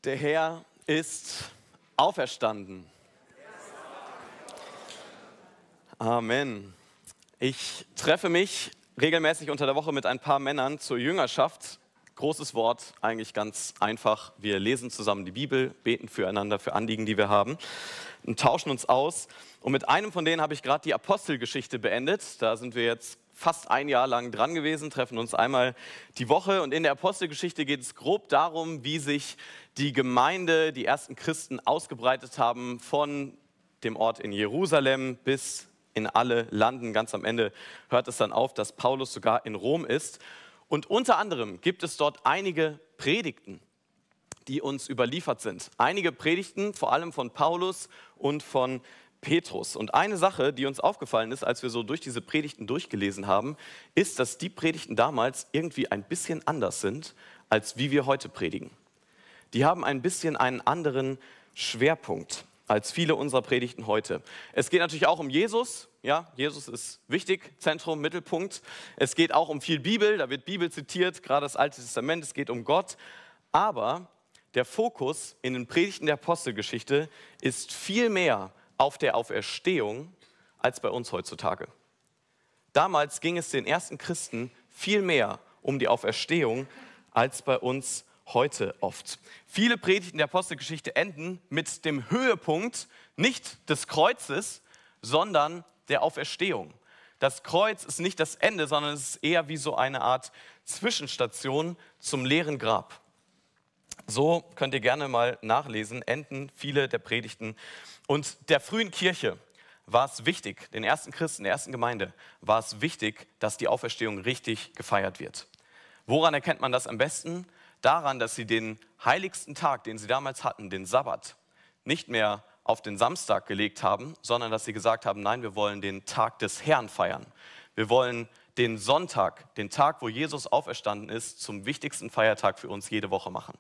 Der Herr ist auferstanden. Amen. Ich treffe mich regelmäßig unter der Woche mit ein paar Männern zur Jüngerschaft. Großes Wort, eigentlich ganz einfach. Wir lesen zusammen die Bibel, beten füreinander, für Anliegen, die wir haben und tauschen uns aus. Und mit einem von denen habe ich gerade die Apostelgeschichte beendet. Da sind wir jetzt fast ein Jahr lang dran gewesen, treffen uns einmal die Woche. Und in der Apostelgeschichte geht es grob darum, wie sich die Gemeinde, die ersten Christen ausgebreitet haben von dem Ort in Jerusalem bis in alle Landen. Ganz am Ende hört es dann auf, dass Paulus sogar in Rom ist. Und unter anderem gibt es dort einige Predigten, die uns überliefert sind. Einige Predigten, vor allem von Paulus und von Petrus. Und eine Sache, die uns aufgefallen ist, als wir so durch diese Predigten durchgelesen haben, ist, dass die Predigten damals irgendwie ein bisschen anders sind, als wie wir heute predigen. Die haben ein bisschen einen anderen Schwerpunkt als viele unserer Predigten heute. Es geht natürlich auch um Jesus. Ja, Jesus ist wichtig, Zentrum, Mittelpunkt. Es geht auch um viel Bibel, da wird Bibel zitiert, gerade das Alte Testament, es geht um Gott. Aber der Fokus in den Predigten der Apostelgeschichte ist viel mehr auf der Auferstehung als bei uns heutzutage. Damals ging es den ersten Christen viel mehr um die Auferstehung als bei uns heute oft. Viele Predigten der Apostelgeschichte enden mit dem Höhepunkt nicht des Kreuzes, sondern der Auferstehung. Das Kreuz ist nicht das Ende, sondern es ist eher wie so eine Art Zwischenstation zum leeren Grab. So könnt ihr gerne mal nachlesen, enden viele der Predigten. Und der frühen Kirche war es wichtig, den ersten Christen, der ersten Gemeinde, war es wichtig, dass die Auferstehung richtig gefeiert wird. Woran erkennt man das am besten? Daran, dass sie den heiligsten Tag, den sie damals hatten, den Sabbat, nicht mehr auf den Samstag gelegt haben, sondern dass sie gesagt haben, nein, wir wollen den Tag des Herrn feiern. Wir wollen den Sonntag, den Tag, wo Jesus auferstanden ist, zum wichtigsten Feiertag für uns jede Woche machen.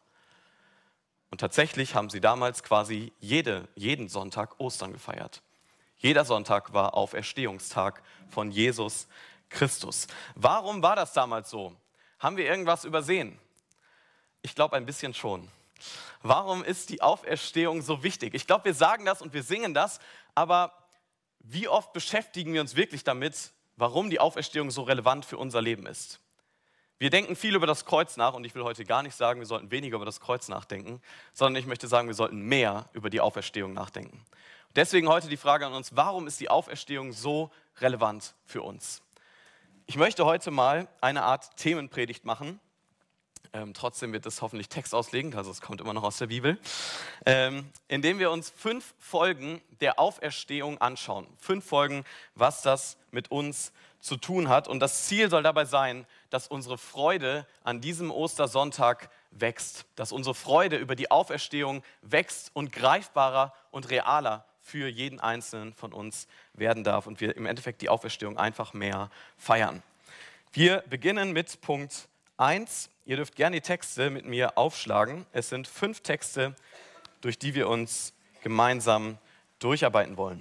Und tatsächlich haben sie damals quasi jeden Sonntag Ostern gefeiert. Jeder Sonntag war Auferstehungstag von Jesus Christus. Warum war das damals so? Haben wir irgendwas übersehen? Ich glaube ein bisschen schon. Warum ist die Auferstehung so wichtig? Ich glaube, wir sagen das und wir singen das, aber wie oft beschäftigen wir uns wirklich damit, warum die Auferstehung so relevant für unser Leben ist? Wir denken viel über das Kreuz nach und ich will heute gar nicht sagen, wir sollten weniger über das Kreuz nachdenken, sondern ich möchte sagen, wir sollten mehr über die Auferstehung nachdenken. Und deswegen heute die Frage an uns, warum ist die Auferstehung so relevant für uns? Ich möchte heute mal eine Art Themenpredigt machen. Trotzdem wird es hoffentlich textauslegend, also es kommt immer noch aus der Bibel, indem wir uns 5 Folgen der Auferstehung anschauen. 5 Folgen, was das mit uns zu tun hat. Und das Ziel soll dabei sein, dass unsere Freude an diesem Ostersonntag wächst. Dass unsere Freude über die Auferstehung wächst und greifbarer und realer für jeden Einzelnen von uns werden darf. Und wir im Endeffekt die Auferstehung einfach mehr feiern. Wir beginnen mit Punkt 1. Ihr dürft gerne die Texte mit mir aufschlagen. Es sind 5 Texte, durch die wir uns gemeinsam durcharbeiten wollen.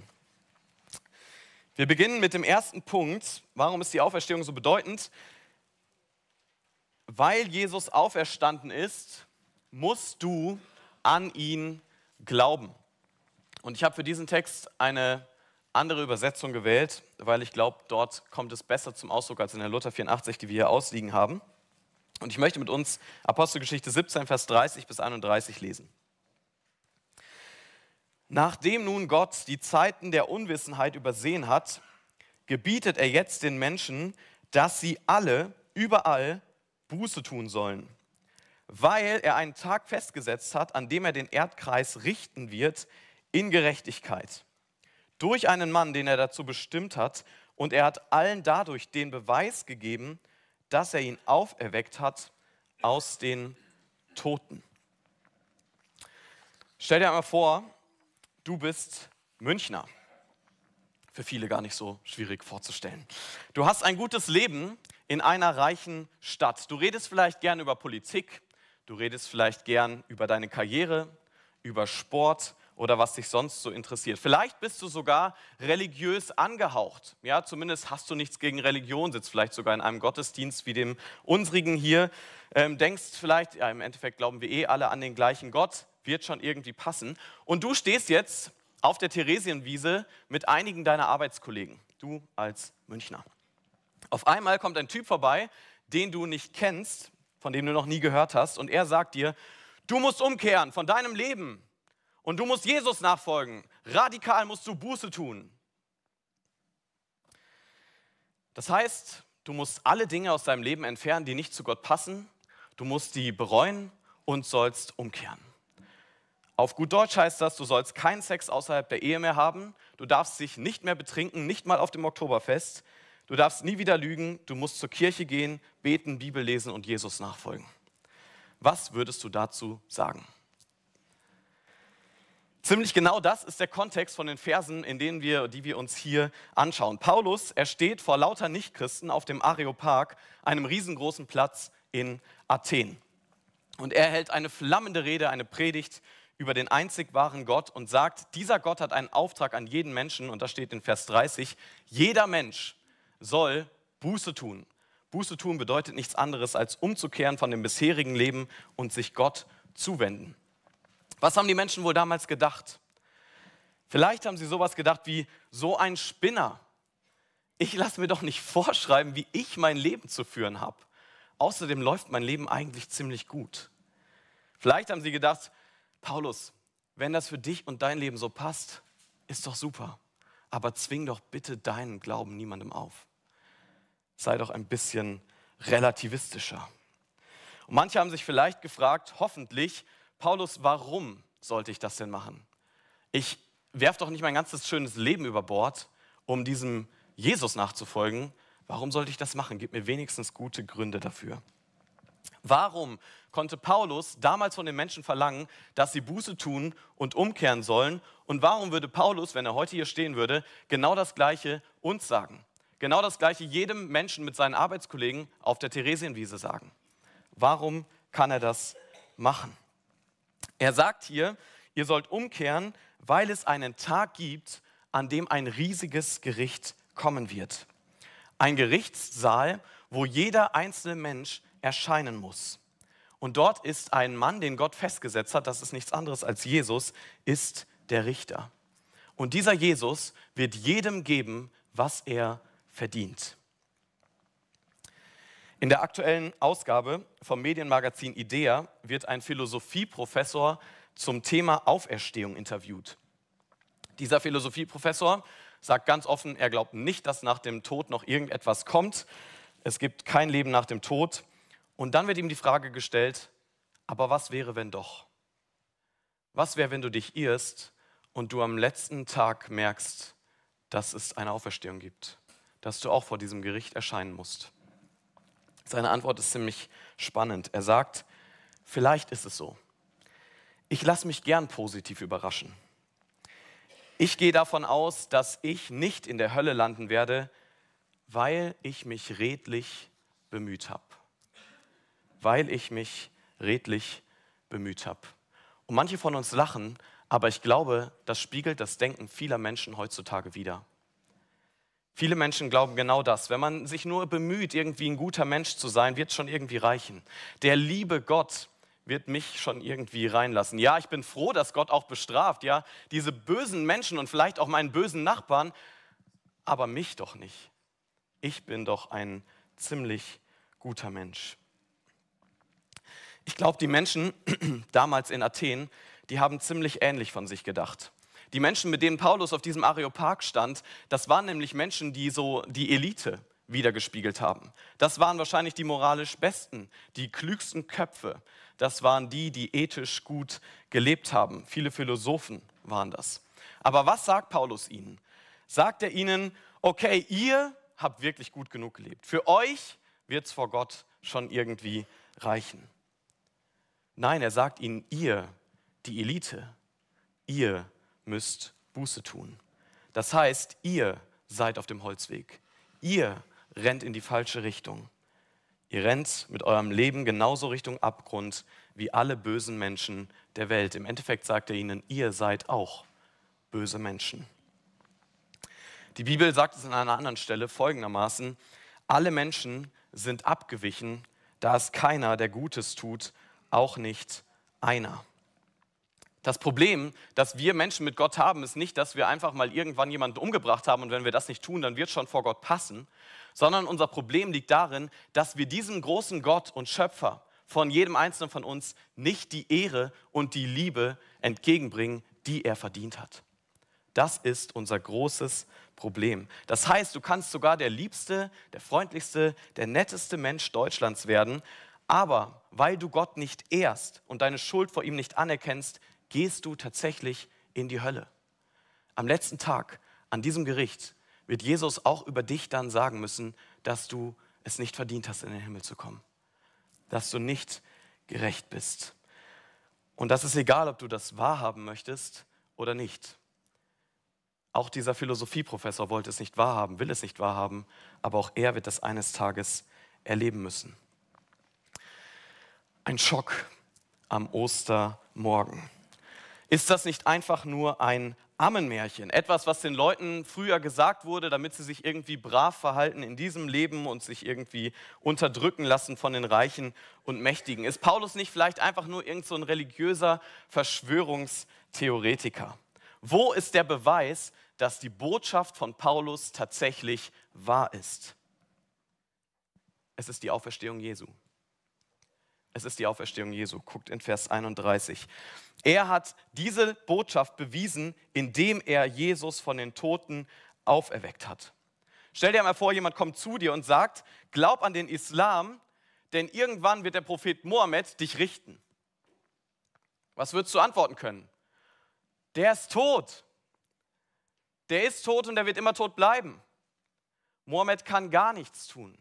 Wir beginnen mit dem ersten Punkt. Warum ist die Auferstehung so bedeutend? Weil Jesus auferstanden ist, musst du an ihn glauben. Und ich habe für diesen Text eine andere Übersetzung gewählt, weil ich glaube, dort kommt es besser zum Ausdruck als in der Luther 84, die wir hier ausliegen haben. Und ich möchte mit uns Apostelgeschichte 17, Vers 30 bis 31 lesen. Nachdem nun Gott die Zeiten der Unwissenheit übersehen hat, gebietet er jetzt den Menschen, dass sie alle, überall Buße tun sollen, weil er einen Tag festgesetzt hat, an dem er den Erdkreis richten wird in Gerechtigkeit. Durch einen Mann, den er dazu bestimmt hat, und er hat allen dadurch den Beweis gegeben, dass er ihn auferweckt hat aus den Toten. Stell dir einmal vor, du bist Münchner. Für viele gar nicht so schwierig vorzustellen. Du hast ein gutes Leben in einer reichen Stadt. Du redest vielleicht gern über Politik, du redest vielleicht gern über deine Karriere, über Sport oder was dich sonst so interessiert. Vielleicht bist du sogar religiös angehaucht. Ja, zumindest hast du nichts gegen Religion, sitzt vielleicht sogar in einem Gottesdienst wie dem unsrigen hier. Denkst vielleicht, ja, im Endeffekt glauben wir alle an den gleichen Gott. wird schon irgendwie passen. Und du stehst jetzt auf der Theresienwiese mit einigen deiner Arbeitskollegen, du als Münchner. Auf einmal kommt ein Typ vorbei, den du nicht kennst, von dem du noch nie gehört hast, und er sagt dir, du musst umkehren von deinem Leben und du musst Jesus nachfolgen. Radikal musst du Buße tun. Das heißt, du musst alle Dinge aus deinem Leben entfernen, die nicht zu Gott passen. Du musst die bereuen und sollst umkehren. Auf gut Deutsch heißt das, du sollst keinen Sex außerhalb der Ehe mehr haben. Du darfst dich nicht mehr betrinken, nicht mal auf dem Oktoberfest. Du darfst nie wieder lügen. Du musst zur Kirche gehen, beten, Bibel lesen und Jesus nachfolgen. Was würdest du dazu sagen? Ziemlich genau das ist der Kontext von den Versen, die wir uns hier anschauen. Paulus, er steht vor lauter Nichtchristen auf dem Areopag, einem riesengroßen Platz in Athen. Und er hält eine flammende Rede, eine Predigt über den einzig wahren Gott und sagt, dieser Gott hat einen Auftrag an jeden Menschen, und da steht in Vers 30, jeder Mensch soll Buße tun. Buße tun bedeutet nichts anderes, als umzukehren von dem bisherigen Leben und sich Gott zuwenden. Was haben die Menschen wohl damals gedacht? Vielleicht haben sie sowas gedacht wie, so ein Spinner. Ich lasse mir doch nicht vorschreiben, wie ich mein Leben zu führen habe. Außerdem läuft mein Leben eigentlich ziemlich gut. Vielleicht haben sie gedacht, Paulus, wenn das für dich und dein Leben so passt, ist doch super. Aber zwing doch bitte deinen Glauben niemandem auf. Sei doch ein bisschen relativistischer. Und manche haben sich vielleicht gefragt, hoffentlich, Paulus, warum sollte ich das denn machen? Ich werfe doch nicht mein ganzes schönes Leben über Bord, um diesem Jesus nachzufolgen. Warum sollte ich das machen? Gib mir wenigstens gute Gründe dafür. Warum konnte Paulus damals von den Menschen verlangen, dass sie Buße tun und umkehren sollen? Und warum würde Paulus, wenn er heute hier stehen würde, genau das Gleiche uns sagen? Genau das Gleiche jedem Menschen mit seinen Arbeitskollegen auf der Theresienwiese sagen? Warum kann er das machen? Er sagt hier, ihr sollt umkehren, weil es einen Tag gibt, an dem ein riesiges Gericht kommen wird. Ein Gerichtssaal, wo jeder einzelne Mensch erscheinen muss. Und dort ist ein Mann, den Gott festgesetzt hat, das ist nichts anderes als Jesus, ist der Richter. Und dieser Jesus wird jedem geben, was er verdient. In der aktuellen Ausgabe vom Medienmagazin IDEA wird ein Philosophieprofessor zum Thema Auferstehung interviewt. Dieser Philosophieprofessor sagt ganz offen, er glaubt nicht, dass nach dem Tod noch irgendetwas kommt. Es gibt kein Leben nach dem Tod. Und dann wird ihm die Frage gestellt, aber was wäre, wenn doch? Was wäre, wenn du dich irrst und du am letzten Tag merkst, dass es eine Auferstehung gibt, dass du auch vor diesem Gericht erscheinen musst? Seine Antwort ist ziemlich spannend. Er sagt, vielleicht ist es so. Ich lasse mich gern positiv überraschen. Ich gehe davon aus, dass ich nicht in der Hölle landen werde, weil ich mich redlich bemüht habe. Weil ich mich redlich bemüht habe. Und manche von uns lachen, aber ich glaube, das spiegelt das Denken vieler Menschen heutzutage wider. Viele Menschen glauben genau das. Wenn man sich nur bemüht, irgendwie ein guter Mensch zu sein, wird es schon irgendwie reichen. Der liebe Gott wird mich schon irgendwie reinlassen. Ja, ich bin froh, dass Gott auch bestraft, ja, diese bösen Menschen und vielleicht auch meinen bösen Nachbarn, aber mich doch nicht. Ich bin doch ein ziemlich guter Mensch. Ich glaube, die Menschen damals in Athen, die haben ziemlich ähnlich von sich gedacht. Die Menschen, mit denen Paulus auf diesem Areopag stand, das waren nämlich Menschen, die so die Elite wiedergespiegelt haben. Das waren wahrscheinlich die moralisch Besten, die klügsten Köpfe. Das waren die, die ethisch gut gelebt haben. Viele Philosophen waren das. Aber was sagt Paulus ihnen? Sagt er ihnen, okay, ihr habt wirklich gut genug gelebt. Für euch wird es vor Gott schon irgendwie reichen. Nein, er sagt ihnen, ihr, die Elite, ihr müsst Buße tun. Das heißt, ihr seid auf dem Holzweg. Ihr rennt in die falsche Richtung. Ihr rennt mit eurem Leben genauso Richtung Abgrund wie alle bösen Menschen der Welt. Im Endeffekt sagt er ihnen, ihr seid auch böse Menschen. Die Bibel sagt es an einer anderen Stelle folgendermaßen, alle Menschen sind abgewichen, da ist keiner, der Gutes tut, auch nicht einer. Das Problem, das wir Menschen mit Gott haben, ist nicht, dass wir einfach mal irgendwann jemanden umgebracht haben und wenn wir das nicht tun, dann wird es schon vor Gott passen, sondern unser Problem liegt darin, dass wir diesem großen Gott und Schöpfer von jedem Einzelnen von uns nicht die Ehre und die Liebe entgegenbringen, die er verdient hat. Das ist unser großes Problem. Das heißt, du kannst sogar der liebste, der freundlichste, der netteste Mensch Deutschlands werden, aber weil du Gott nicht ehrst und deine Schuld vor ihm nicht anerkennst, gehst du tatsächlich in die Hölle. Am letzten Tag, an diesem Gericht, wird Jesus auch über dich dann sagen müssen, dass du es nicht verdient hast, in den Himmel zu kommen. Dass du nicht gerecht bist. Und das ist egal, ob du das wahrhaben möchtest oder nicht. Auch dieser Philosophieprofessor wollte es nicht wahrhaben, will es nicht wahrhaben, aber auch er wird das eines Tages erleben müssen. Ein Schock am Ostermorgen. Ist das nicht einfach nur ein Ammenmärchen? Etwas, was den Leuten früher gesagt wurde, damit sie sich irgendwie brav verhalten in diesem Leben und sich irgendwie unterdrücken lassen von den Reichen und Mächtigen? Ist Paulus nicht vielleicht einfach nur irgend so ein religiöser Verschwörungstheoretiker? Wo ist der Beweis, dass die Botschaft von Paulus tatsächlich wahr ist? Es ist die Auferstehung Jesu. Es ist die Auferstehung Jesu. Guckt in Vers 31. Er hat diese Botschaft bewiesen, indem er Jesus von den Toten auferweckt hat. Stell dir mal vor, jemand kommt zu dir und sagt, glaub an den Islam, denn irgendwann wird der Prophet Mohammed dich richten. Was würdest du antworten können? Der ist tot. Der ist tot und der wird immer tot bleiben. Mohammed kann gar nichts tun.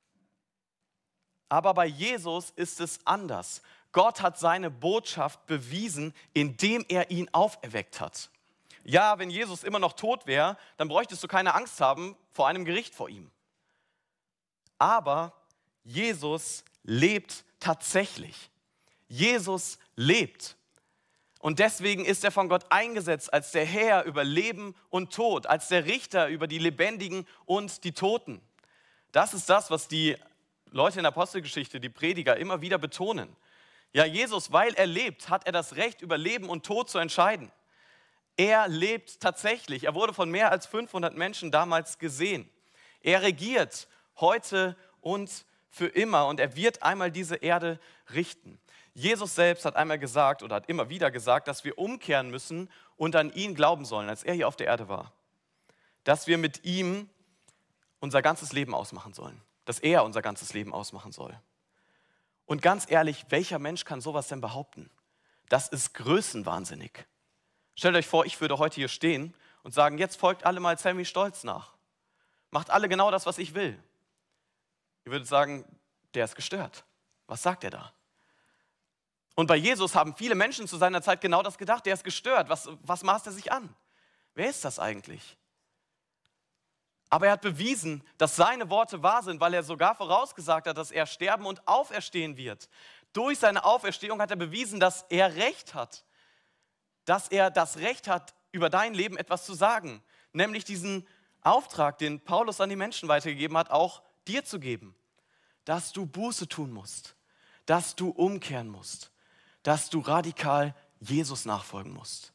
Aber bei Jesus ist es anders. Gott hat seine Botschaft bewiesen, indem er ihn auferweckt hat. Ja, wenn Jesus immer noch tot wäre, dann bräuchtest du keine Angst haben vor einem Gericht vor ihm. Aber Jesus lebt tatsächlich. Jesus lebt. Und deswegen ist er von Gott eingesetzt als der Herr über Leben und Tod, als der Richter über die Lebendigen und die Toten. Das ist das, was die Leute in der Apostelgeschichte, die Prediger, immer wieder betonen. Ja, Jesus, weil er lebt, hat er das Recht, über Leben und Tod zu entscheiden. Er lebt tatsächlich. Er wurde von mehr als 500 Menschen damals gesehen. Er regiert heute und für immer und er wird einmal diese Erde richten. Jesus selbst hat einmal gesagt oder hat immer wieder gesagt, dass wir umkehren müssen und an ihn glauben sollen, als er hier auf der Erde war. Dass wir mit ihm unser ganzes Leben ausmachen sollen. Dass er unser ganzes Leben ausmachen soll. Und ganz ehrlich, welcher Mensch kann sowas denn behaupten? Das ist größenwahnsinnig. Stellt euch vor, ich würde heute hier stehen und sagen, jetzt folgt alle mal Sammy Stolz nach. Macht alle genau das, was ich will. Ihr würdet sagen, der ist gestört. Was sagt er da? Und bei Jesus haben viele Menschen zu seiner Zeit genau das gedacht. Der ist gestört. Was maßt er sich an? Wer ist das eigentlich? Aber er hat bewiesen, dass seine Worte wahr sind, weil er sogar vorausgesagt hat, dass er sterben und auferstehen wird. Durch seine Auferstehung hat er bewiesen, dass er Recht hat. Dass er das Recht hat, über dein Leben etwas zu sagen. Nämlich diesen Auftrag, den Paulus an die Menschen weitergegeben hat, auch dir zu geben. Dass du Buße tun musst. Dass du umkehren musst. Dass du radikal Jesus nachfolgen musst.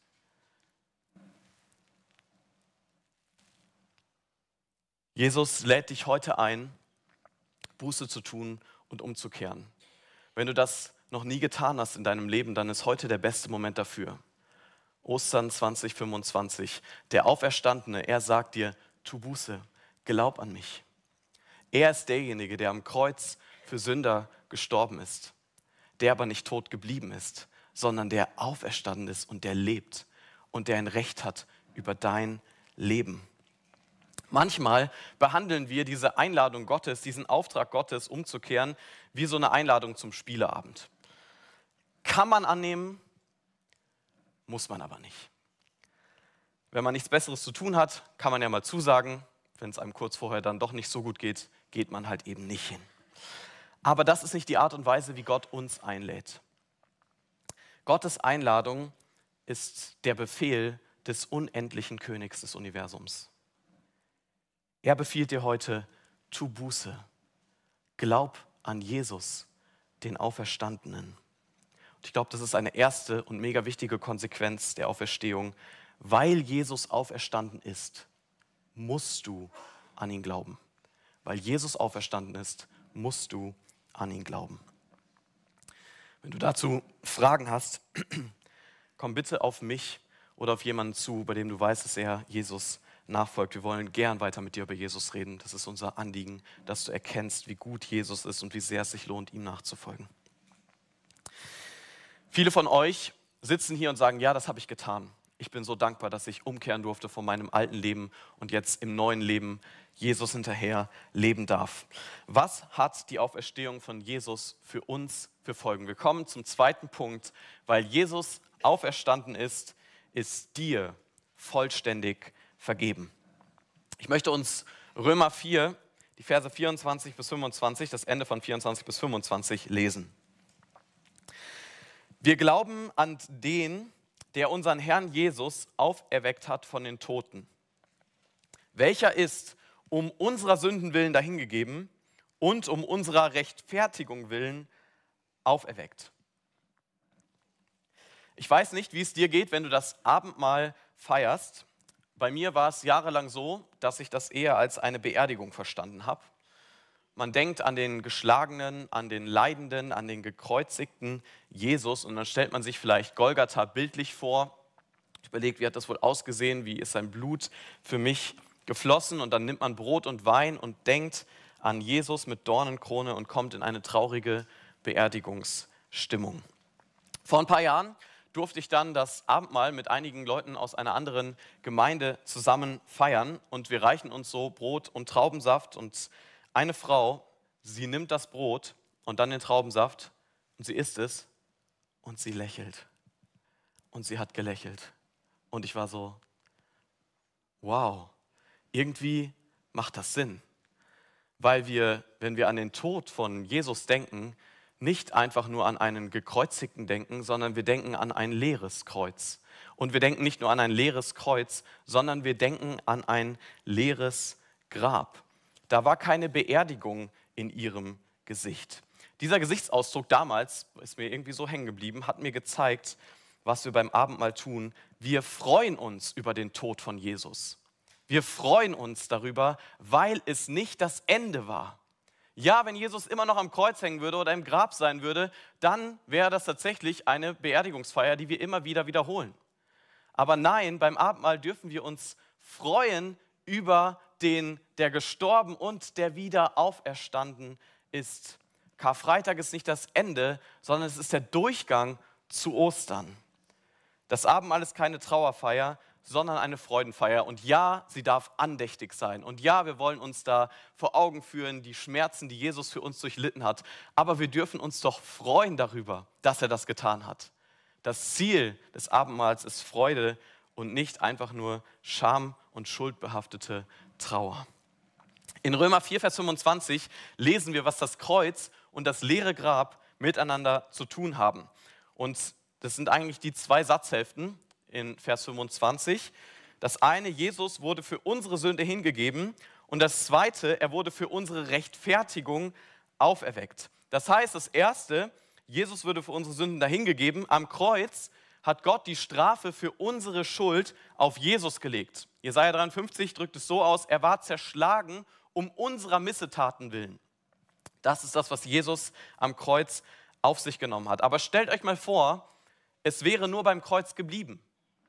Jesus lädt dich heute ein, Buße zu tun und umzukehren. Wenn du das noch nie getan hast in deinem Leben, dann ist heute der beste Moment dafür. Ostern 2025. Der Auferstandene, er sagt dir, tu Buße, glaub an mich. Er ist derjenige, der am Kreuz für Sünder gestorben ist, der aber nicht tot geblieben ist, sondern der auferstanden ist und der lebt und der ein Recht hat über dein Leben. Manchmal behandeln wir diese Einladung Gottes, diesen Auftrag Gottes umzukehren, wie so eine Einladung zum Spieleabend. Kann man annehmen, muss man aber nicht. Wenn man nichts Besseres zu tun hat, kann man ja mal zusagen. Wenn es einem kurz vorher dann doch nicht so gut geht, geht man halt eben nicht hin. Aber das ist nicht die Art und Weise, wie Gott uns einlädt. Gottes Einladung ist der Befehl des unendlichen Königs des Universums. Er befiehlt dir heute, tu Buße, glaub an Jesus, den Auferstandenen. Und ich glaube, das ist eine erste und mega wichtige Konsequenz der Auferstehung. Weil Jesus auferstanden ist, musst du an ihn glauben. Weil Jesus auferstanden ist, musst du an ihn glauben. Wenn du dazu Fragen hast, komm bitte auf mich oder auf jemanden zu, bei dem du weißt, dass er Jesus nachfolgt. Wir wollen gern weiter mit dir über Jesus reden. Das ist unser Anliegen, dass du erkennst, wie gut Jesus ist und wie sehr es sich lohnt, ihm nachzufolgen. Viele von euch sitzen hier und sagen, ja, das habe ich getan. Ich bin so dankbar, dass ich umkehren durfte von meinem alten Leben und jetzt im neuen Leben Jesus hinterher leben darf. Was hat die Auferstehung von Jesus für uns für Folgen? Wir kommen zum zweiten Punkt. Weil Jesus auferstanden ist, ist dir vollständig vergeben. Ich möchte uns Römer 4, die Verse 24 bis 25, das Ende von 24 bis 25 lesen. Wir glauben an den, der unseren Herrn Jesus auferweckt hat von den Toten, welcher ist um unserer Sünden willen dahingegeben und um unserer Rechtfertigung willen auferweckt. Ich weiß nicht, wie es dir geht, wenn du das Abendmahl feierst. Bei mir war es jahrelang so, dass ich das eher als eine Beerdigung verstanden habe. Man denkt an den Geschlagenen, an den Leidenden, an den gekreuzigten Jesus und dann stellt man sich vielleicht Golgatha bildlich vor, überlegt, wie hat das wohl ausgesehen, wie ist sein Blut für mich geflossen und dann nimmt man Brot und Wein und denkt an Jesus mit Dornenkrone und kommt in eine traurige Beerdigungsstimmung. Vor ein paar Jahren durfte ich dann das Abendmahl mit einigen Leuten aus einer anderen Gemeinde zusammen feiern und wir reichen uns so Brot und Traubensaft und eine Frau, sie nimmt das Brot und dann den Traubensaft und sie isst es und sie lächelt. Und sie hat gelächelt. Und ich war so, wow, irgendwie macht das Sinn. Weil wir, wenn wir an den Tod von Jesus denken, nicht einfach nur an einen Gekreuzigten denken, sondern wir denken an ein leeres Kreuz. Und wir denken nicht nur an ein leeres Kreuz, sondern wir denken an ein leeres Grab. Da war keine Beerdigung in ihrem Gesicht. Dieser Gesichtsausdruck damals, ist mir irgendwie so hängen geblieben, hat mir gezeigt, was wir beim Abendmahl tun. Wir freuen uns über den Tod von Jesus. Wir freuen uns darüber, weil es nicht das Ende war. Ja, wenn Jesus immer noch am Kreuz hängen würde oder im Grab sein würde, dann wäre das tatsächlich eine Beerdigungsfeier, die wir immer wieder wiederholen. Aber nein, beim Abendmahl dürfen wir uns freuen über den, der gestorben und der wieder auferstanden ist. Karfreitag ist nicht das Ende, sondern es ist der Durchgang zu Ostern. Das Abendmahl ist keine Trauerfeier, sondern eine Freudenfeier. Und ja, sie darf andächtig sein. Und ja, wir wollen uns da vor Augen führen, die Schmerzen, die Jesus für uns durchlitten hat. Aber wir dürfen uns doch freuen darüber, dass er das getan hat. Das Ziel des Abendmahls ist Freude und nicht einfach nur Scham und schuldbehaftete Trauer. In Römer 4, Vers 25 lesen wir, was das Kreuz und das leere Grab miteinander zu tun haben. Und das sind eigentlich die zwei Satzhälften in Vers 25. Das eine, Jesus wurde für unsere Sünde hingegeben und das zweite, er wurde für unsere Rechtfertigung auferweckt. Das heißt, das erste, Jesus wurde für unsere Sünden dahingegeben. Am Kreuz hat Gott die Strafe für unsere Schuld auf Jesus gelegt. Jesaja 53 drückt es so aus, er war zerschlagen um unserer Missetaten willen. Das ist das, was Jesus am Kreuz auf sich genommen hat. Aber stellt euch mal vor, es wäre nur beim Kreuz geblieben.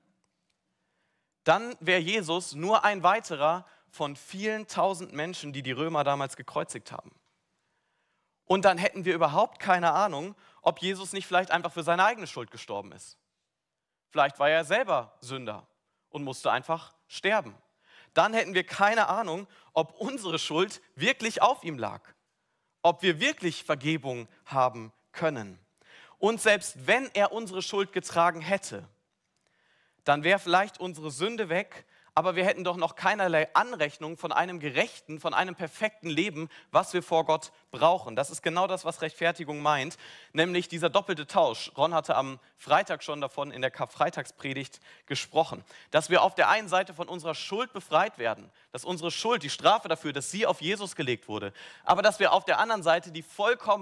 Dann wäre Jesus nur ein weiterer von vielen tausend Menschen, die die Römer damals gekreuzigt haben. Und dann hätten wir überhaupt keine Ahnung, ob Jesus nicht vielleicht einfach für seine eigene Schuld gestorben ist. Vielleicht war er selber Sünder und musste einfach sterben. Dann hätten wir keine Ahnung, ob unsere Schuld wirklich auf ihm lag. Ob wir wirklich Vergebung haben können. Und selbst wenn er unsere Schuld getragen hätte, dann wäre vielleicht unsere Sünde weg, aber wir hätten doch noch keinerlei Anrechnung von einem gerechten, von einem perfekten Leben, was wir vor Gott brauchen. Das ist genau das, was Rechtfertigung meint, nämlich dieser doppelte Tausch. Ron hatte am Freitag schon davon in der Karfreitagspredigt gesprochen, dass wir auf der einen Seite von unserer Schuld befreit werden, dass unsere Schuld, die Strafe dafür, dass sie auf Jesus gelegt wurde, aber dass wir auf der anderen Seite die vollkommene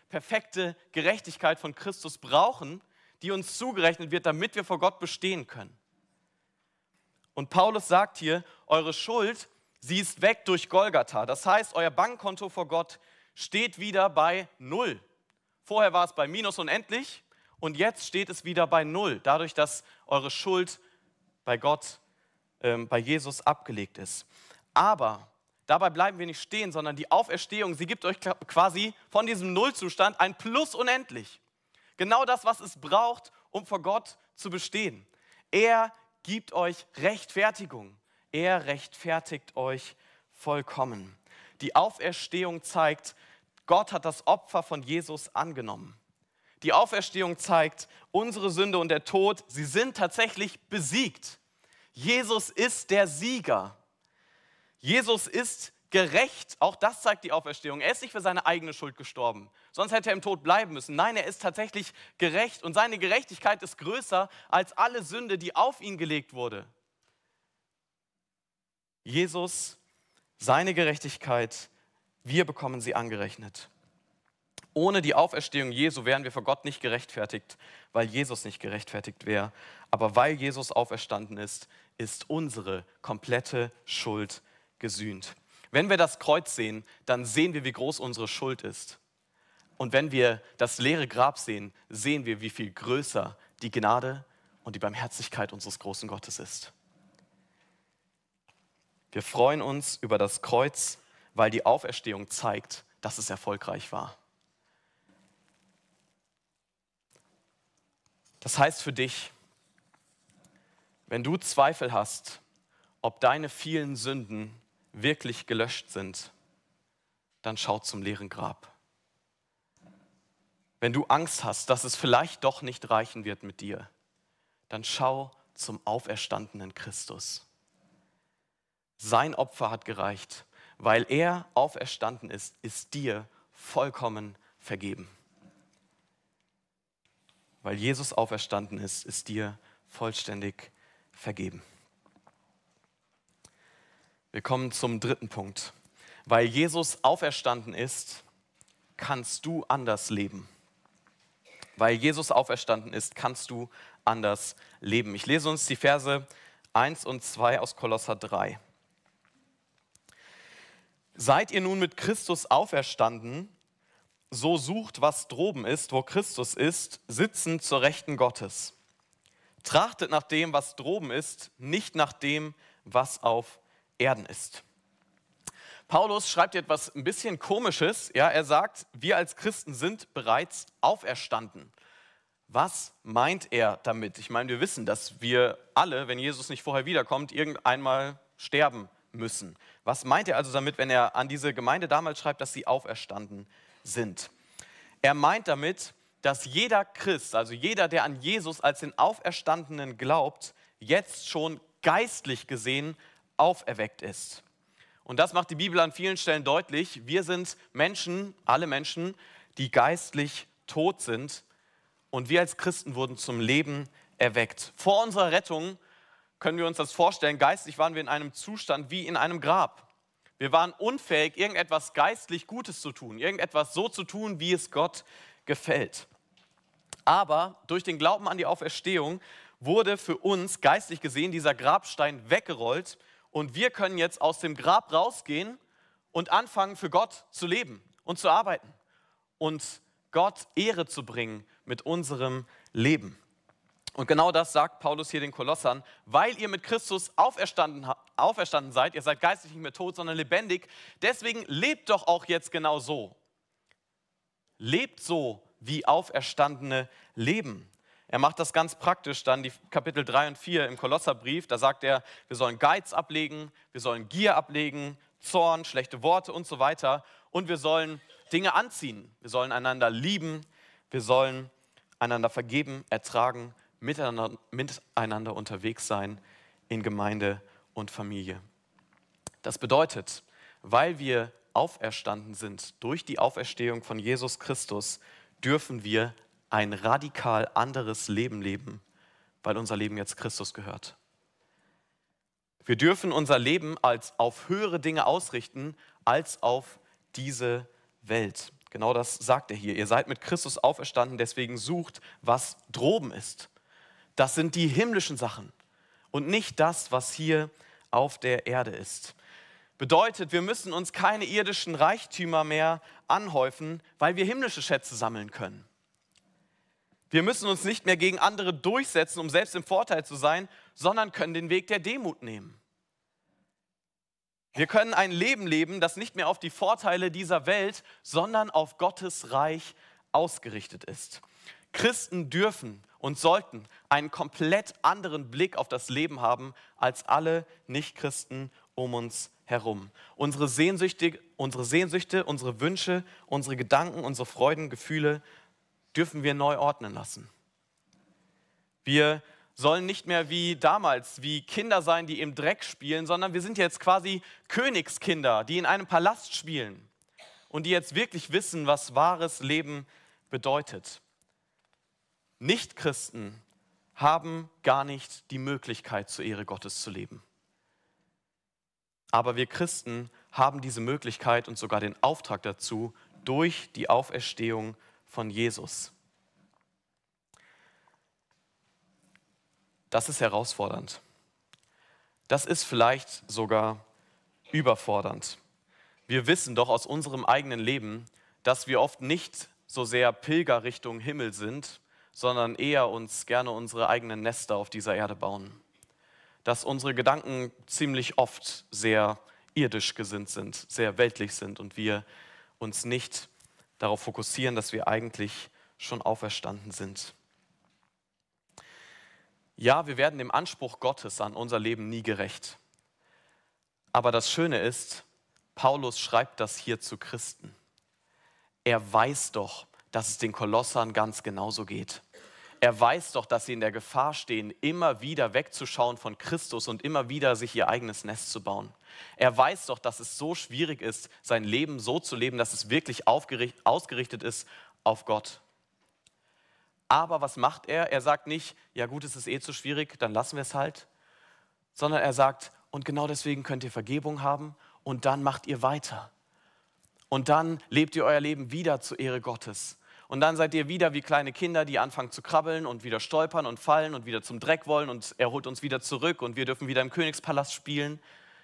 perfekte Gerechtigkeit von Christus brauchen, die uns zugerechnet wird, damit wir vor Gott bestehen können. Und Paulus sagt hier, eure Schuld, sie ist weg durch Golgatha. Das heißt, euer Bankkonto vor Gott steht wieder bei 0. Vorher war es bei minus unendlich und jetzt steht es wieder bei 0, dadurch, dass eure Schuld bei Gott, bei Jesus abgelegt ist. Aber dabei bleiben wir nicht stehen, sondern die Auferstehung, sie gibt euch quasi von diesem Nullzustand ein Plus unendlich. Genau das, was es braucht, um vor Gott zu bestehen. Er gibt euch Rechtfertigung. Er rechtfertigt euch vollkommen. Die Auferstehung zeigt, Gott hat das Opfer von Jesus angenommen. Die Auferstehung zeigt, unsere Sünde und der Tod, sie sind tatsächlich besiegt. Jesus ist der Sieger. Jesus ist gerecht. Auch das zeigt die Auferstehung. Er ist nicht für seine eigene Schuld gestorben. Sonst hätte er im Tod bleiben müssen. Nein, er ist tatsächlich gerecht. Und seine Gerechtigkeit ist größer als alle Sünde, die auf ihn gelegt wurde. Jesus, seine Gerechtigkeit, wir bekommen sie angerechnet. Ohne die Auferstehung Jesu wären wir vor Gott nicht gerechtfertigt, weil Jesus nicht gerechtfertigt wäre. Aber weil Jesus auferstanden ist, ist unsere komplette Schuld gesühnt. Wenn wir das Kreuz sehen, dann sehen wir, wie groß unsere Schuld ist. Und wenn wir das leere Grab sehen, sehen wir, wie viel größer die Gnade und die Barmherzigkeit unseres großen Gottes ist. Wir freuen uns über das Kreuz, weil die Auferstehung zeigt, dass es erfolgreich war. Das heißt für dich, wenn du Zweifel hast, ob deine vielen Sünden wirklich gelöscht sind, dann schau zum leeren Grab. Wenn du Angst hast, dass es vielleicht doch nicht reichen wird mit dir, dann schau zum auferstandenen Christus. Sein Opfer hat gereicht. Weil er auferstanden ist, ist dir vollkommen vergeben. Weil Jesus auferstanden ist, ist dir vollständig vergeben. Wir kommen zum dritten Punkt. Weil Jesus auferstanden ist, kannst du anders leben. Weil Jesus auferstanden ist, kannst du anders leben. Ich lese uns die Verse 1 und 2 aus Kolosser 3. Seid ihr nun mit Christus auferstanden, so sucht, was droben ist, wo Christus ist, sitzend zur Rechten Gottes. Trachtet nach dem, was droben ist, nicht nach dem, was auf Erden ist. Paulus schreibt hier etwas ein bisschen Komisches. Ja, er sagt, wir als Christen sind bereits auferstanden. Was meint er damit? Ich meine, wir wissen, dass wir alle, wenn Jesus nicht vorher wiederkommt, irgendeinmal sterben müssen. Was meint er also damit, wenn er an diese Gemeinde damals schreibt, dass sie auferstanden sind? Er meint damit, dass jeder Christ, also jeder, der an Jesus als den Auferstandenen glaubt, jetzt schon geistlich gesehen auferweckt ist. Und das macht die Bibel an vielen Stellen deutlich. Wir sind Menschen, alle Menschen, die geistlich tot sind. Und wir als Christen wurden zum Leben erweckt. Vor unserer Rettung können wir uns das vorstellen, geistlich waren wir in einem Zustand wie in einem Grab. Wir waren unfähig, irgendetwas geistlich Gutes zu tun, irgendetwas so zu tun, wie es Gott gefällt. Aber durch den Glauben an die Auferstehung wurde für uns geistlich gesehen dieser Grabstein weggerollt und wir können jetzt aus dem Grab rausgehen und anfangen, für Gott zu leben und zu arbeiten und Gott Ehre zu bringen mit unserem Leben. Und genau das sagt Paulus hier den Kolossern, weil ihr mit Christus auferstanden seid, ihr seid geistlich nicht mehr tot, sondern lebendig, deswegen lebt doch auch jetzt genau so. Lebt so, wie Auferstandene leben. Er macht das ganz praktisch dann, die Kapitel 3 und 4 im Kolosserbrief, da sagt er, wir sollen Geiz ablegen, wir sollen Gier ablegen, Zorn, schlechte Worte und so weiter und wir sollen Dinge anziehen, wir sollen einander lieben, wir sollen einander vergeben, ertragen, miteinander unterwegs sein in Gemeinde und Familie. Das bedeutet, weil wir auferstanden sind durch die Auferstehung von Jesus Christus, dürfen wir ein radikal anderes Leben leben, weil unser Leben jetzt Christus gehört. Wir dürfen unser Leben als auf höhere Dinge ausrichten, als auf diese Welt. Genau das sagt er hier. Ihr seid mit Christus auferstanden, deswegen sucht, was droben ist. Das sind die himmlischen Sachen und nicht das, was hier auf der Erde ist. Bedeutet, wir müssen uns keine irdischen Reichtümer mehr anhäufen, weil wir himmlische Schätze sammeln können. Wir müssen uns nicht mehr gegen andere durchsetzen, um selbst im Vorteil zu sein, sondern können den Weg der Demut nehmen. Wir können ein Leben leben, das nicht mehr auf die Vorteile dieser Welt, sondern auf Gottes Reich ausgerichtet ist. Christen dürfen und sollten einen komplett anderen Blick auf das Leben haben als alle Nichtchristen um uns herum. Unsere Sehnsüchte, unsere Wünsche, unsere Gedanken, unsere Freuden, Gefühle dürfen wir neu ordnen lassen. Wir sollen nicht mehr wie damals, wie Kinder sein, die im Dreck spielen, sondern wir sind jetzt quasi Königskinder, die in einem Palast spielen und die jetzt wirklich wissen, was wahres Leben bedeutet. Nichtchristen haben gar nicht die Möglichkeit, zur Ehre Gottes zu leben. Aber wir Christen haben diese Möglichkeit und sogar den Auftrag dazu durch die Auferstehung von Jesus. Das ist herausfordernd. Das ist vielleicht sogar überfordernd. Wir wissen doch aus unserem eigenen Leben, dass wir oft nicht so sehr Pilger Richtung Himmel sind, sondern eher uns gerne unsere eigenen Nester auf dieser Erde bauen. Dass unsere Gedanken ziemlich oft sehr irdisch gesinnt sind, sehr weltlich sind und wir uns nicht darauf fokussieren, dass wir eigentlich schon auferstanden sind. Ja, wir werden dem Anspruch Gottes an unser Leben nie gerecht. Aber das Schöne ist, Paulus schreibt das hier zu Christen. Er weiß doch, dass es den Kolossern ganz genauso geht. Er weiß doch, dass sie in der Gefahr stehen, immer wieder wegzuschauen von Christus und immer wieder sich ihr eigenes Nest zu bauen. Er weiß doch, dass es so schwierig ist, sein Leben so zu leben, dass es wirklich ausgerichtet ist auf Gott. Aber was macht er? Er sagt nicht, ja gut, es ist eh zu schwierig, dann lassen wir es halt. Sondern er sagt, und genau deswegen könnt ihr Vergebung haben und dann macht ihr weiter. Und dann lebt ihr euer Leben wieder zur Ehre Gottes. Und dann seid ihr wieder wie kleine Kinder, die anfangen zu krabbeln und wieder stolpern und fallen und wieder zum Dreck wollen und er holt uns wieder zurück und wir dürfen wieder im Königspalast spielen.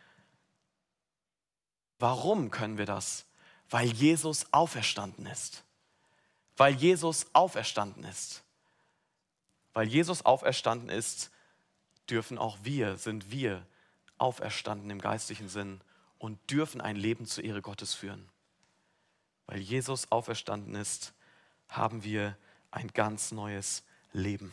Warum können wir das? Weil Jesus auferstanden ist. Weil Jesus auferstanden ist. Weil Jesus auferstanden ist, sind wir auferstanden im geistlichen Sinn und dürfen ein Leben zur Ehre Gottes führen. Weil Jesus auferstanden ist, haben wir ein ganz neues Leben.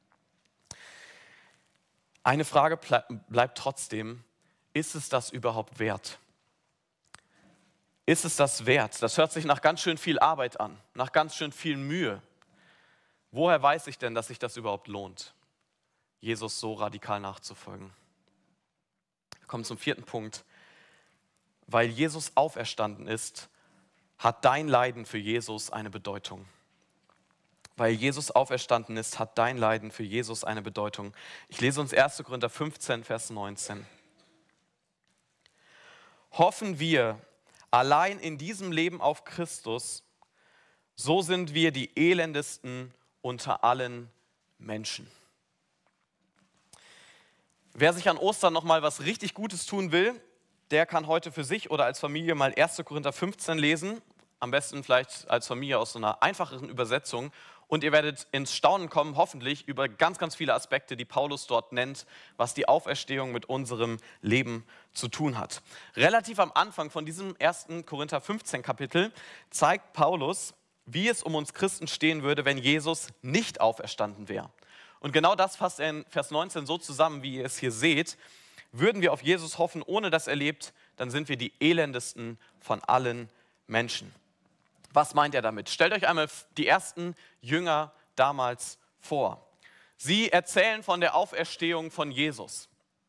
Eine Frage bleibt trotzdem, ist es das überhaupt wert? Ist es das wert? Das hört sich nach ganz schön viel Arbeit an, nach ganz schön viel Mühe. Woher weiß ich denn, dass sich das überhaupt lohnt, Jesus so radikal nachzufolgen? Wir kommen zum 4. Punkt. Weil Jesus auferstanden ist, hat dein Leiden für Jesus eine Bedeutung. Weil Jesus auferstanden ist, hat dein Leiden für Jesus eine Bedeutung. Ich lese uns 1. Korinther 15, Vers 19. Hoffen wir allein in diesem Leben auf Christus, so sind wir die elendesten unter allen Menschen. Wer sich an Ostern nochmal was richtig Gutes tun will, der kann heute für sich oder als Familie mal 1. Korinther 15 lesen. Am besten vielleicht als Familie aus so einer einfacheren Übersetzung. Und ihr werdet ins Staunen kommen, hoffentlich, über ganz, ganz viele Aspekte, die Paulus dort nennt, was die Auferstehung mit unserem Leben zu tun hat. Relativ am Anfang von diesem 1. Korinther 15 Kapitel zeigt Paulus, wie es um uns Christen stehen würde, wenn Jesus nicht auferstanden wäre. Und genau das fasst er in Vers 19 so zusammen, wie ihr es hier seht. Würden wir auf Jesus hoffen, ohne dass er lebt, dann sind wir die elendesten von allen Menschen. Was meint er damit? Stellt euch einmal die ersten Jünger damals vor. Sie erzählen von der Auferstehung von Jesus.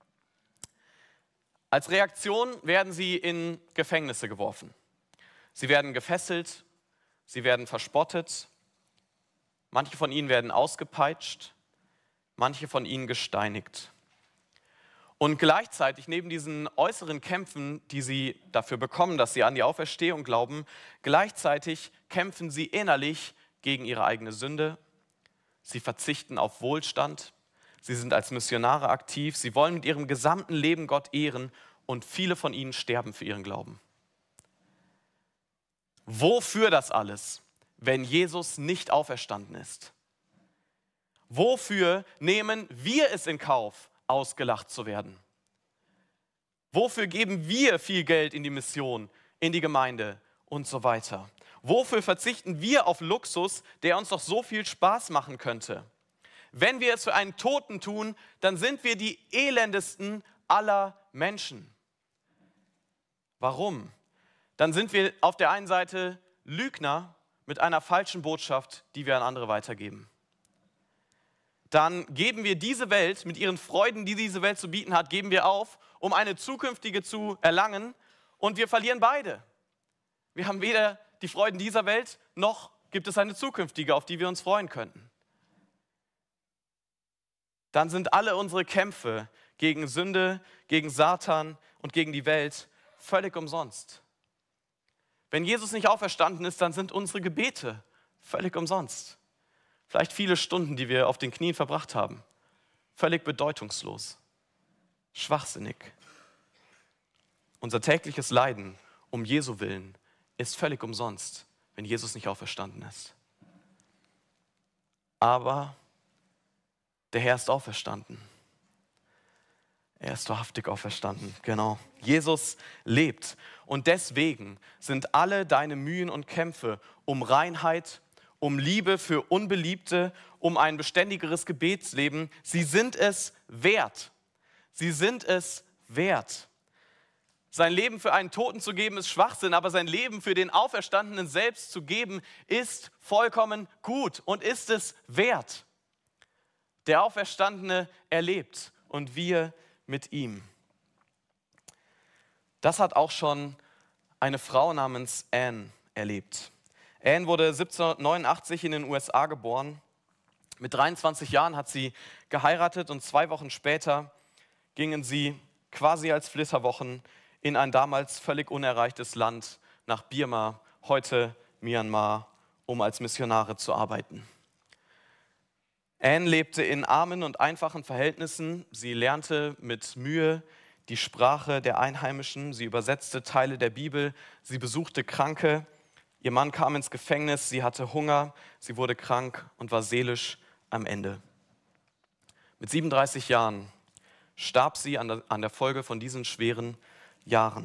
Als Reaktion werden sie in Gefängnisse geworfen. Sie werden gefesselt, sie werden verspottet, manche von ihnen werden ausgepeitscht, manche von ihnen gesteinigt. Und gleichzeitig, neben diesen äußeren Kämpfen, die sie dafür bekommen, dass sie an die Auferstehung glauben, gleichzeitig kämpfen sie innerlich gegen ihre eigene Sünde. Sie verzichten auf Wohlstand. Sie sind als Missionare aktiv. Sie wollen mit ihrem gesamten Leben Gott ehren und viele von ihnen sterben für ihren Glauben. Wofür das alles, wenn Jesus nicht auferstanden ist? Wofür nehmen wir es in Kauf, ausgelacht zu werden? Wofür geben wir viel Geld in die Mission, in die Gemeinde und so weiter? Wofür verzichten wir auf Luxus, der uns doch so viel Spaß machen könnte? Wenn wir es für einen Toten tun, dann sind wir die elendesten aller Menschen. Warum? Dann sind wir auf der einen Seite Lügner mit einer falschen Botschaft, die wir an andere weitergeben. Dann geben wir diese Welt mit ihren Freuden, die diese Welt zu bieten hat, geben wir auf, um eine zukünftige zu erlangen, und wir verlieren beide. Wir haben weder die Freuden dieser Welt, noch gibt es eine zukünftige, auf die wir uns freuen könnten. Dann sind alle unsere Kämpfe gegen Sünde, gegen Satan und gegen die Welt völlig umsonst. Wenn Jesus nicht auferstanden ist, dann sind unsere Gebete völlig umsonst. Vielleicht viele Stunden, die wir auf den Knien verbracht haben, völlig bedeutungslos, schwachsinnig. Unser tägliches Leiden um Jesu Willen ist völlig umsonst, wenn Jesus nicht auferstanden ist. Aber der Herr ist auferstanden. Er ist wahrhaftig auferstanden, genau. Jesus lebt. Und deswegen sind alle deine Mühen und Kämpfe um Reinheit, um Liebe für Unbeliebte, um ein beständigeres Gebetsleben, sie sind es wert. Sie sind es wert. Sein Leben für einen Toten zu geben, ist Schwachsinn, aber sein Leben für den Auferstandenen selbst zu geben, ist vollkommen gut und ist es wert. Der Auferstandene erlebt und wir mit ihm. Das hat auch schon eine Frau namens Anne erlebt. Anne wurde 1789 in den USA geboren. Mit 23 Jahren hat sie geheiratet und 2 Wochen später gingen sie quasi als Flitterwochen in ein damals völlig unerreichtes Land nach Birma, heute Myanmar, um als Missionare zu arbeiten. Anne lebte in armen und einfachen Verhältnissen. Sie lernte mit Mühe die Sprache der Einheimischen. Sie übersetzte Teile der Bibel. Sie besuchte Kranke. Ihr Mann kam ins Gefängnis. Sie hatte Hunger. Sie wurde krank und war seelisch am Ende. Mit 37 Jahren starb sie an der Folge von diesen schweren Jahren.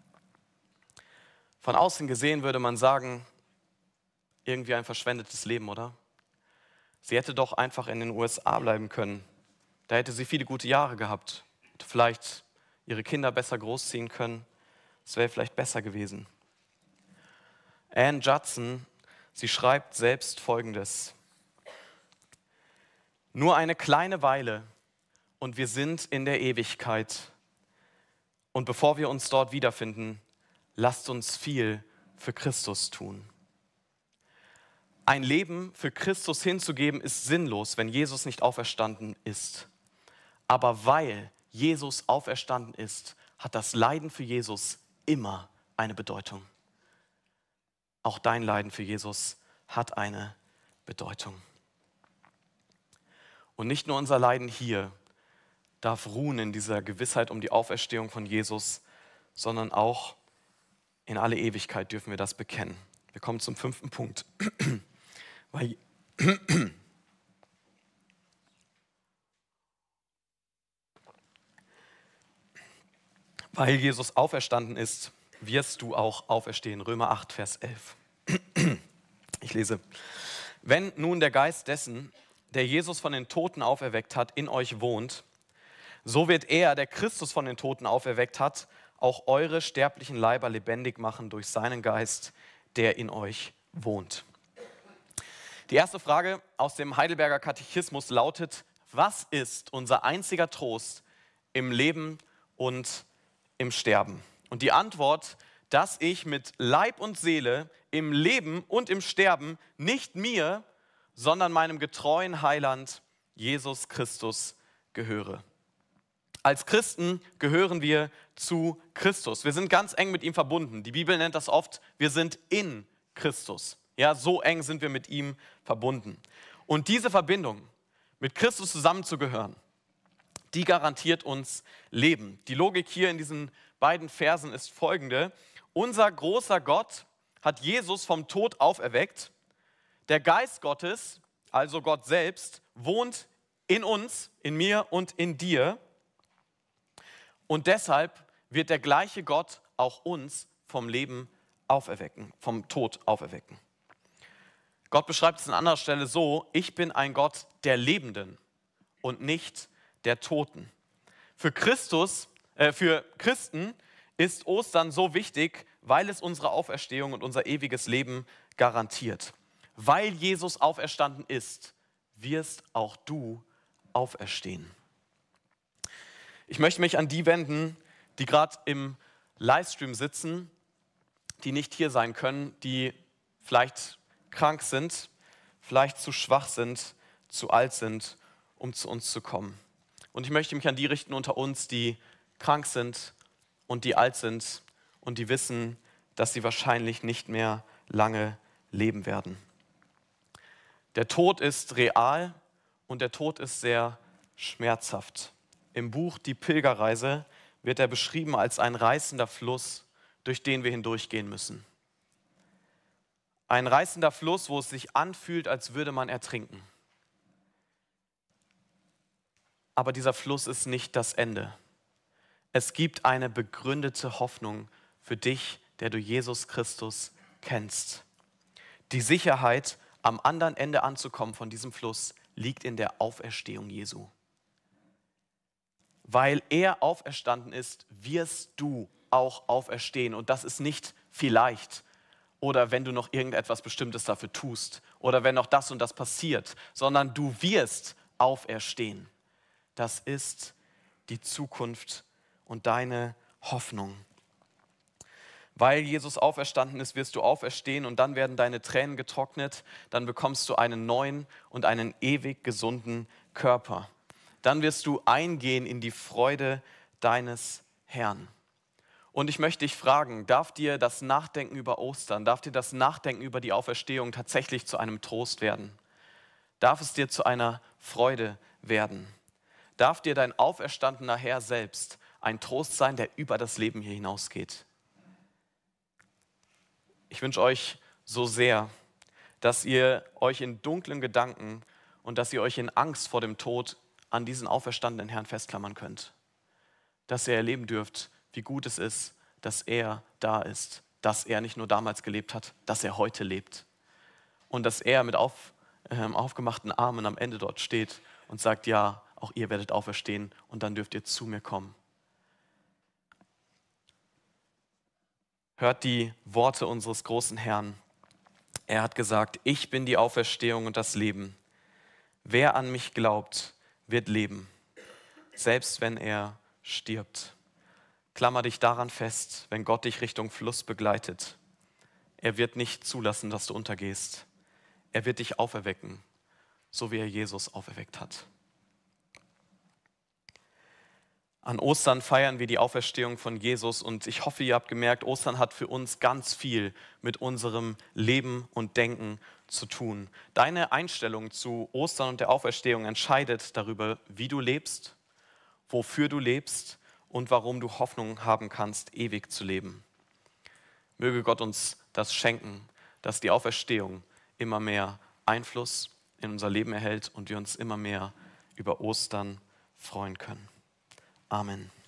Von außen gesehen würde man sagen, irgendwie ein verschwendetes Leben, oder? Sie hätte doch einfach in den USA bleiben können. Da hätte sie viele gute Jahre gehabt. Hätte vielleicht ihre Kinder besser großziehen können. Es wäre vielleicht besser gewesen. Anne Judson, sie schreibt selbst Folgendes: Nur eine kleine Weile und wir sind in der Ewigkeit. Und bevor wir uns dort wiederfinden, lasst uns viel für Christus tun. Ein Leben für Christus hinzugeben ist sinnlos, wenn Jesus nicht auferstanden ist. Aber weil Jesus auferstanden ist, hat das Leiden für Jesus immer eine Bedeutung. Auch dein Leiden für Jesus hat eine Bedeutung. Und nicht nur unser Leiden hier darf ruhen in dieser Gewissheit um die Auferstehung von Jesus, sondern auch in alle Ewigkeit dürfen wir das bekennen. Wir kommen zum 5. Punkt. Weil Jesus auferstanden ist, wirst du auch auferstehen. Römer 8, Vers 11. Ich lese: Wenn nun der Geist dessen, der Jesus von den Toten auferweckt hat, in euch wohnt, so wird er, der Christus von den Toten auferweckt hat, auch eure sterblichen Leiber lebendig machen durch seinen Geist, der in euch wohnt. Die erste Frage aus dem Heidelberger Katechismus lautet: Was ist unser einziger Trost im Leben und im Sterben? Und die Antwort: dass ich mit Leib und Seele im Leben und im Sterben nicht mir, sondern meinem getreuen Heiland Jesus Christus gehöre. Als Christen gehören wir zu Christus. Wir sind ganz eng mit ihm verbunden. Die Bibel nennt das oft: wir sind in Christus. Ja, so eng sind wir mit ihm verbunden. Und diese Verbindung, mit Christus zusammenzugehören, die garantiert uns Leben. Die Logik hier in diesen beiden Versen ist folgende: Unser großer Gott hat Jesus vom Tod auferweckt. Der Geist Gottes, also Gott selbst, wohnt in uns, in mir und in dir. Und deshalb wird der gleiche Gott auch uns vom Leben auferwecken, vom Tod auferwecken. Gott beschreibt es an anderer Stelle so: Ich bin ein Gott der Lebenden und nicht der Toten. Für Christen ist Ostern so wichtig, weil es unsere Auferstehung und unser ewiges Leben garantiert. Weil Jesus auferstanden ist, wirst auch du auferstehen. Ich möchte mich an die wenden, die gerade im Livestream sitzen, die nicht hier sein können, die vielleicht krank sind, vielleicht zu schwach sind, zu alt sind, um zu uns zu kommen. Und ich möchte mich an die richten unter uns, die krank sind und die alt sind und die wissen, dass sie wahrscheinlich nicht mehr lange leben werden. Der Tod ist real und der Tod ist sehr schmerzhaft. Im Buch Die Pilgerreise wird er beschrieben als ein reißender Fluss, durch den wir hindurchgehen müssen. Ein reißender Fluss, wo es sich anfühlt, als würde man ertrinken. Aber dieser Fluss ist nicht das Ende. Es gibt eine begründete Hoffnung für dich, der du Jesus Christus kennst. Die Sicherheit, am anderen Ende anzukommen von diesem Fluss, liegt in der Auferstehung Jesu. Weil er auferstanden ist, wirst du auch auferstehen. Und das ist nicht vielleicht oder wenn du noch irgendetwas Bestimmtes dafür tust oder wenn noch das und das passiert, sondern du wirst auferstehen. Das ist die Zukunft und deine Hoffnung. Weil Jesus auferstanden ist, wirst du auferstehen und dann werden deine Tränen getrocknet, dann bekommst du einen neuen und einen ewig gesunden Körper. Dann wirst du eingehen in die Freude deines Herrn. Und ich möchte dich fragen, darf dir das Nachdenken über Ostern, darf dir das Nachdenken über die Auferstehung tatsächlich zu einem Trost werden? Darf es dir zu einer Freude werden? Darf dir dein auferstandener Herr selbst ein Trost sein, der über das Leben hier hinausgeht? Ich wünsche euch so sehr, dass ihr euch in dunklen Gedanken und dass ihr euch in Angst vor dem Tod an diesen auferstandenen Herrn festklammern könnt. Dass ihr erleben dürft, wie gut es ist, dass er da ist, dass er nicht nur damals gelebt hat, dass er heute lebt. Und dass er mit aufgemachten Armen am Ende dort steht und sagt, ja, auch ihr werdet auferstehen und dann dürft ihr zu mir kommen. Hört die Worte unseres großen Herrn. Er hat gesagt, ich bin die Auferstehung und das Leben. Wer an mich glaubt, wird leben, selbst wenn er stirbt. Klammer dich daran fest, wenn Gott dich Richtung Fluss begleitet. Er wird nicht zulassen, dass du untergehst. Er wird dich auferwecken, so wie er Jesus auferweckt hat. An Ostern feiern wir die Auferstehung von Jesus und ich hoffe, ihr habt gemerkt, Ostern hat für uns ganz viel mit unserem Leben und Denken zu tun. Deine Einstellung zu Ostern und der Auferstehung entscheidet darüber, wie du lebst, wofür du lebst und warum du Hoffnung haben kannst, ewig zu leben. Möge Gott uns das schenken, dass die Auferstehung immer mehr Einfluss in unser Leben erhält und wir uns immer mehr über Ostern freuen können. Amen.